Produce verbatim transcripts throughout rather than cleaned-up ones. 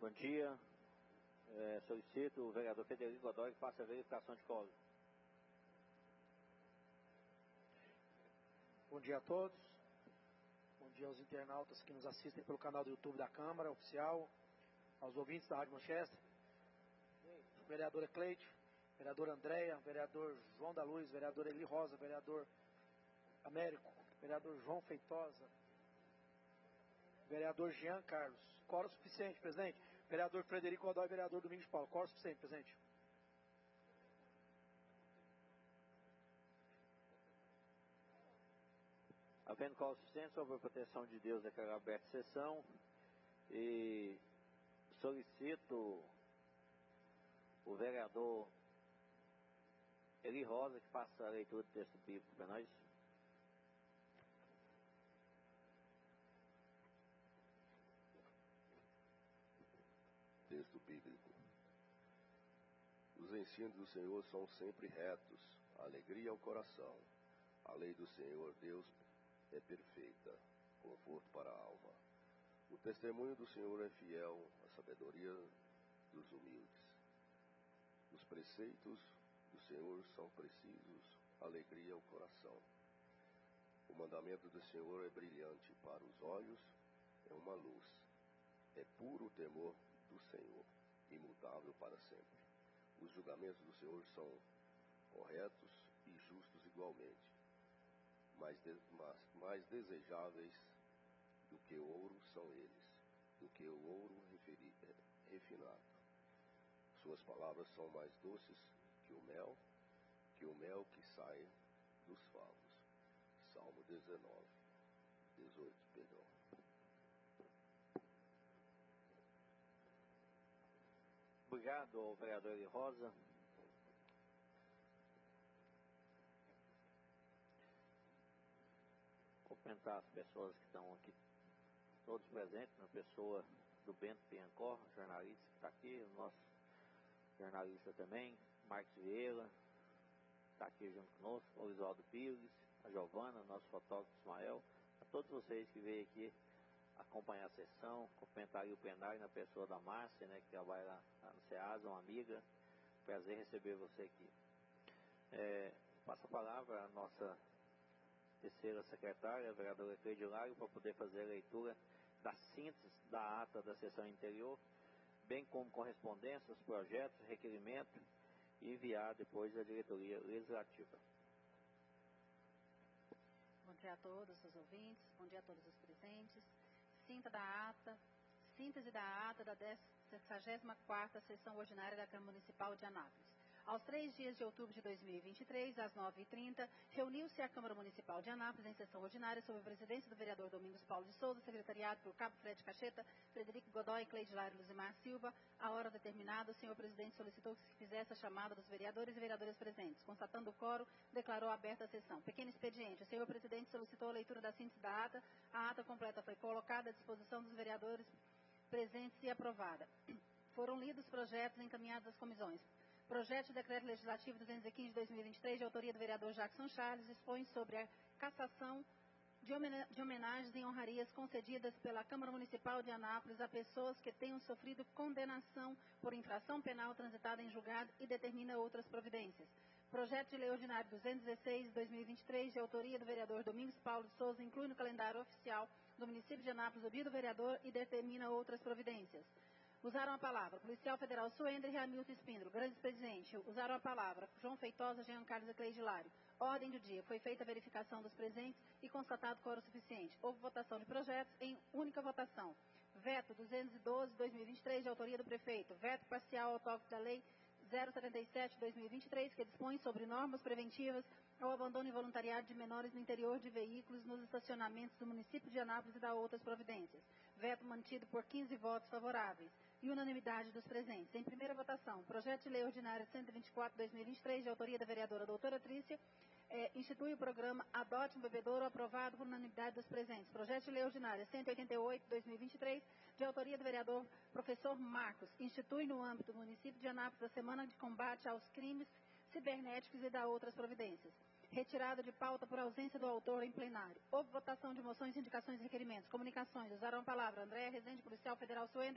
Bom dia. É, solicito o vereador Frederico Godoy que faça a verificação de quórum. Bom dia a todos. Bom dia aos internautas que nos assistem pelo canal do YouTube da Câmara Oficial, aos ouvintes da Rádio Manchester, vereadora Cleide, vereador Andréia, vereador João da Luz, vereador Eli Rosa, vereador Américo, vereador João Feitosa, vereador Jean Carlos. Quórum suficiente, presidente. Vereador Frederico Godoy, vereador Domingos Paulo. Quórum suficiente, presidente. Havendo quórum suficiente, sobre a proteção de Deus, declaro aberta a sessão e solicito o vereador Eli Rosa que faça a leitura do texto bíblico para nós. Texto bíblico. Os ensinos do Senhor são sempre retos, alegria ao coração. A lei do Senhor Deus é perfeita, conforto para a alma. O testemunho do Senhor é fiel, a sabedoria dos humildes. Os preceitos do Senhor são precisos, alegria ao coração. O mandamento do Senhor é brilhante para os olhos, é uma luz. É puro o temor do Senhor, imutável para sempre. Os julgamentos do Senhor são corretos e justos igualmente, mais, de, mais, mais desejáveis do que o ouro são eles, do que o ouro referi, é, refinado. Suas palavras são mais doces que o mel, que o mel que sai dos favos. Salmo dezenove, dezoito, perdão. Obrigado ao vereador Eli Rosa. Cumprimentar as pessoas que estão aqui, todos presentes, na pessoa do Bento Piancó, jornalista que está aqui, o nosso jornalista também, Marcos Vieira, está aqui junto conosco, o Oswaldo Pires, a Giovana, nosso fotógrafo Ismael, a todos vocês que veio aqui acompanhar a sessão, cumprimentar o plenário na pessoa da Márcia, né, que trabalha lá, lá no SEASA, uma amiga. Prazer receber você aqui. É, passo a palavra à nossa terceira secretária, a vereadora Cleide Hilário, para poder fazer a leitura da síntese da ata da sessão anterior, bem como correspondências, projetos, requerimentos, e enviar depois à diretoria legislativa. Bom dia a todos os ouvintes, bom dia a todos os presentes. Cinta da ata, síntese da ata da sexagésima quarta sessão ordinária da Câmara Municipal de Anápolis. Aos três dias de outubro de dois mil e vinte e três, às nove e trinta, reuniu-se a Câmara Municipal de Anápolis em sessão ordinária sob a presidência do vereador Domingos Paulo de Souza, secretariado por Cabo Fred Cacheta, Frederico Godoy, Cleide Hilário Luzimar Silva. A hora determinada, o senhor presidente solicitou que se fizesse a chamada dos vereadores e vereadoras presentes. Constatando o quórum, declarou aberta a sessão. Pequeno expediente. O senhor presidente solicitou a leitura da síntese da ata. A ata completa foi colocada à disposição dos vereadores presentes e aprovada. Foram lidos projetos encaminhados às comissões. Projeto de Decreto Legislativo duzentos e quinze de dois mil e vinte e três, de autoria do vereador Jackson Charles, expõe sobre a cassação de homenagens e honrarias concedidas pela Câmara Municipal de Anápolis a pessoas que tenham sofrido condenação por infração penal transitada em julgado e determina outras providências. Projeto de Lei Ordinário duzentos e dezesseis de dois mil e vinte e três, de autoria do vereador Domingos Paulo de Souza, inclui no calendário oficial do município de Anápolis o dia do vereador e determina outras providências. Usaram a palavra Policial Federal Suender e Hamilton Espíndolo. Grande presidente, usaram a palavra João Feitosa, Jean Carlos e Cleide Hilário. Ordem do dia. Foi feita a verificação dos presentes e constatado quórum suficiente. Houve votação de projetos em única votação. Veto duzentos e doze de dois mil e vinte e três, de autoria do prefeito. Veto parcial ao toque da lei zero setenta e sete de dois mil e vinte e três, que dispõe sobre normas preventivas ao abandono involuntário de menores no interior de veículos nos estacionamentos do município de Anápolis e da outras providências. Veto mantido por quinze votos favoráveis e unanimidade dos presentes. Em primeira votação, projeto de lei ordinária cento e vinte e quatro de dois mil e vinte e três, de autoria da vereadora doutora Trícia, é, institui o programa Adote um Bebedouro, aprovado por unanimidade dos presentes. Projeto de lei ordinária cento e oitenta e oito de dois mil e vinte e três, de autoria do vereador professor Marcos, institui no âmbito do município de Anápolis a Semana de Combate aos Crimes Cibernéticos e da outras providências. Retirada de pauta por ausência do autor em plenário. Houve votação de moções, indicações e requerimentos. Comunicações. Usaram a palavra Andréia Rezende, Policial Federal Suender,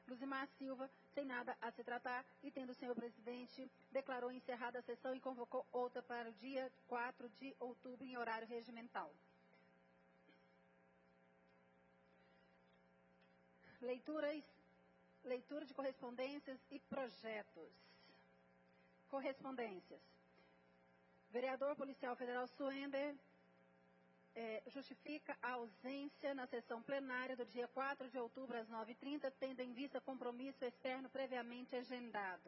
Luzimar Silva, sem nada a se tratar, e tendo o senhor presidente, declarou encerrada a sessão e convocou outra para o dia quatro de outubro, em horário regimental. Leituras, leitura de correspondências e projetos. Correspondências. Vereador Policial Federal Suender é, justifica a ausência na sessão plenária do dia quatro de outubro às nove e trinta, tendo em vista compromisso externo previamente agendado.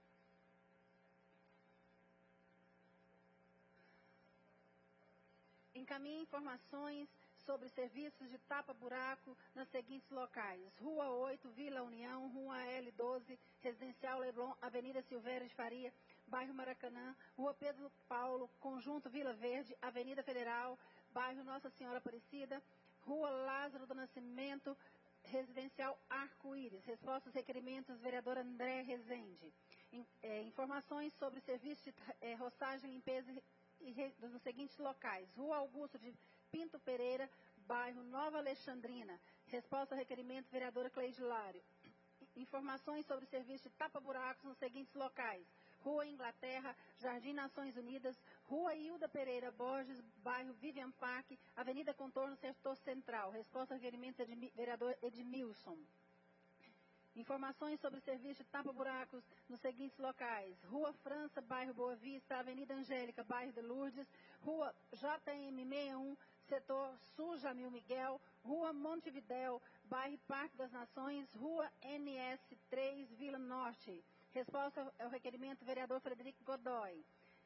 Encaminhe informações sobre serviços de tapa-buraco nas seguintes locais: Rua oito, Vila União, Rua L doze, Residencial Leblon, Avenida Silvério de Faria, Bairro Maracanã, Rua Pedro Paulo, Conjunto Vila Verde, Avenida Federal, Bairro Nossa Senhora Aparecida, Rua Lázaro do Nascimento, Residencial Arco-Íris. Resposta aos requerimentos, vereador André Rezende. In, é, informações sobre serviços de é, roçagem, limpeza e nos seguintes locais: Rua Augusto de Pinto Pereira, bairro Nova Alexandrina. Resposta ao requerimento, vereadora Cleide Lário. Informações sobre serviço de tapa-buracos nos seguintes locais: Rua Inglaterra, Jardim Nações Unidas, Rua Hilda Pereira Borges, bairro Vivian Park, Avenida Contorno, Setor Central. Resposta ao requerimento, vereador Edmilson. Informações sobre serviço de tapa-buracos nos seguintes locais: Rua França, bairro Boa Vista, Avenida Angélica, bairro de Lourdes, Rua J M sessenta e um, Setor Sul, Jamil Miguel, Rua Montevidéu, bairro Parque das Nações, Rua N S três, Vila Norte. Resposta ao requerimento, vereador Frederico Godoy.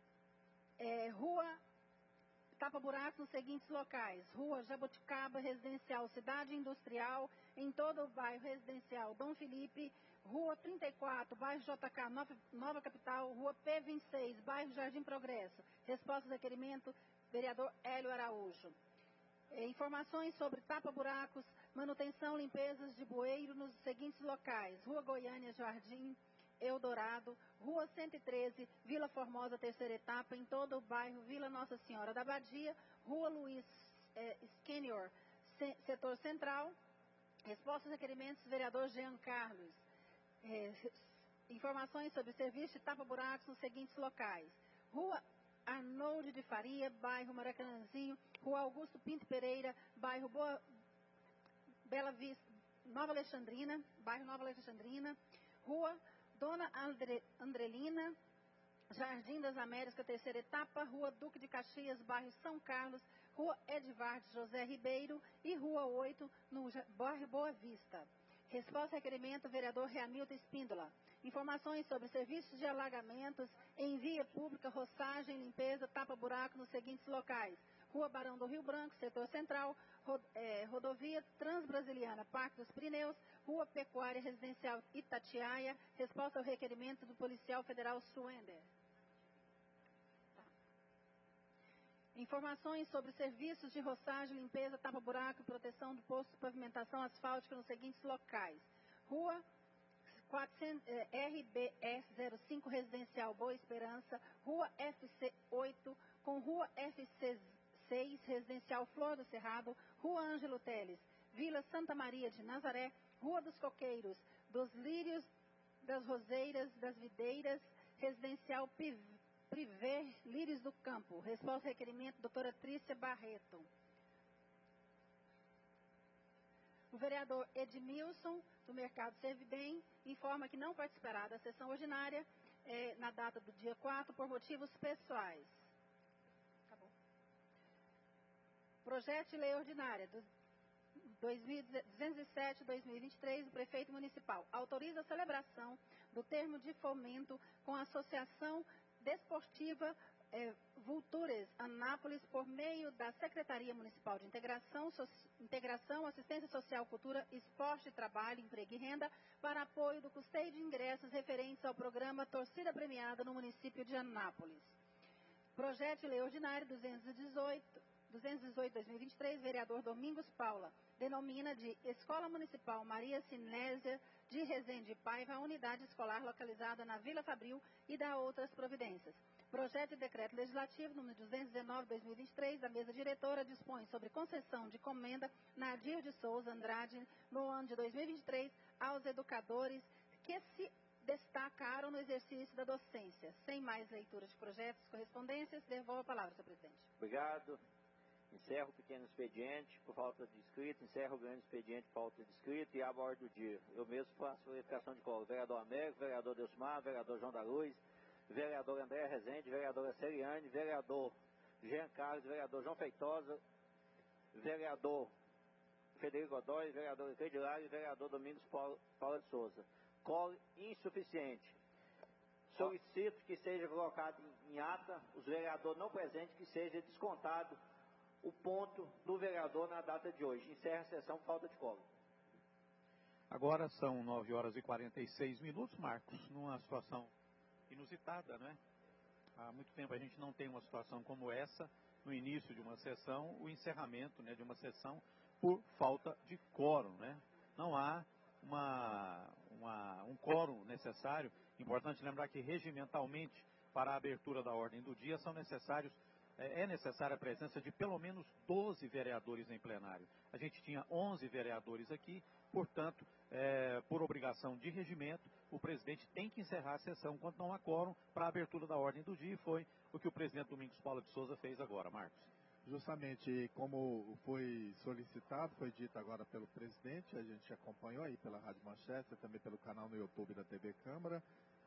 É, Rua Tapa-buracos nos seguintes locais: Rua Jaboticaba, Residencial Cidade Industrial, em todo o bairro Residencial Dom Felipe, Rua trinta e quatro, bairro J K, Nova, Nova Capital, Rua P vinte e seis, bairro Jardim Progresso. Resposta ao requerimento, vereador Hélio Araújo. É, informações sobre tapa-buracos, manutenção, limpezas de bueiro nos seguintes locais: Rua Goiânia, Jardim Eldorado, Rua cento e treze, Vila Formosa, terceira etapa, em todo o bairro Vila Nossa Senhora da Badia, Rua Luiz eh, Skenior, se, Setor Central. Resposta aos requerimentos, vereador Jean Carlos. Eh, informações sobre serviço de tapa-buracos nos seguintes locais: Rua Arnoldo de Faria, bairro Maracanãzinho, Rua Augusto Pinto Pereira, bairro Boa, Bela Vista, Nova Alexandrina, bairro Nova Alexandrina, Rua Dona Andre, Andrelina, Jardim das Américas, terceira etapa, Rua Duque de Caxias, bairro São Carlos, Rua Edvardes José Ribeiro e Rua oito, no bairro Boa Vista. Resposta ao requerimento, vereador Reamilton Espíndola. Informações sobre serviços de alagamentos em via pública, roçagem, limpeza, tapa-buraco nos seguintes locais: Rua Barão do Rio Branco, Setor Central, ro, é, Rodovia Transbrasiliana, Parque dos Pirineus, Rua Pecuária Residencial Itatiaia. Resposta ao requerimento do Policial Federal Suender. Tá. Informações sobre serviços de roçagem, limpeza, tapa-buraco e proteção do posto de pavimentação asfáltica nos seguintes locais: Rua quatrocentos, eh, R B S zero cinco, Residencial Boa Esperança, Rua F C oito, com Rua F C seis, Residencial Flor do Cerrado, Rua Ângelo Teles, Vila Santa Maria de Nazaré, Rua dos Coqueiros, dos Lírios, das Roseiras, das Videiras, Residencial Privé, Lírios do Campo. Resposta ao requerimento, doutora Trícia Barreto. O vereador Edmilson, do Mercado Servibem, informa que não participará da sessão ordinária eh, na data do dia quatro por motivos pessoais. Acabou. Projeto de lei ordinária do duzentos e sete, dois mil e vinte e três, do prefeito municipal autoriza a celebração do termo de fomento com a Associação Desportiva É, Vultures Anápolis, por meio da Secretaria Municipal de Integração, so, Integração, Assistência Social, Cultura, Esporte, Trabalho, Emprego e Renda, para apoio do custeio de ingressos referentes ao programa Torcida Premiada no município de Anápolis. Projeto de lei ordinário duzentos e dezoito, dois mil e vinte e três, vereador Domingos Paula, denomina de Escola Municipal Maria Sinésia de Rezende Paiva a unidade escolar localizada na Vila Fabril e dá outras providências. Projeto de decreto legislativo número duzentos e dezenove, dois mil e vinte e três, da mesa diretora dispõe sobre concessão de comenda Nadir de Souza Andrade no ano de dois mil e vinte e três aos educadores que se destacaram no exercício da docência. Sem mais leitura de projetos e correspondências, devolvo a palavra, senhor presidente. Obrigado. Encerro o pequeno expediente por falta de inscrito, encerro o grande expediente por falta de inscrito e abro a ordem do dia. Eu mesmo faço verificação de colo. Vereador Américo, vereador Delcimar, vereador João da Luz, vereador André Rezende, vereadora Seriane, vereador Jean Carlos, vereador João Feitosa, vereador Federico Godoy, vereador Credilário e vereador Domingos Paulo, Paulo de Souza. Colo insuficiente. Solicito que seja colocado em ata os vereadores não presentes, que seja descontado o ponto do vereador na data de hoje. Encerra a sessão por falta de colo. Agora são nove horas e quarenta e seis minutos, Marcos, numa situação inusitada, né? Há muito tempo a gente não tem uma situação como essa, no início de uma sessão, o encerramento, né, de uma sessão por falta de quórum, né? Não há uma, uma, um quórum necessário. Importante lembrar que regimentalmente, para a abertura da ordem do dia, são necessários é necessária a presença de pelo menos doze vereadores em plenário. A gente tinha onze vereadores aqui, portanto, é, por obrigação de regimento, o presidente tem que encerrar a sessão quando não há quórum para a abertura da ordem do dia, e foi o que o presidente Domingos Paulo de Souza fez agora, Marcos. Justamente como foi solicitado, foi dito agora pelo presidente, a gente acompanhou aí pela Rádio Manchester, também pelo canal no YouTube da T V Câmara,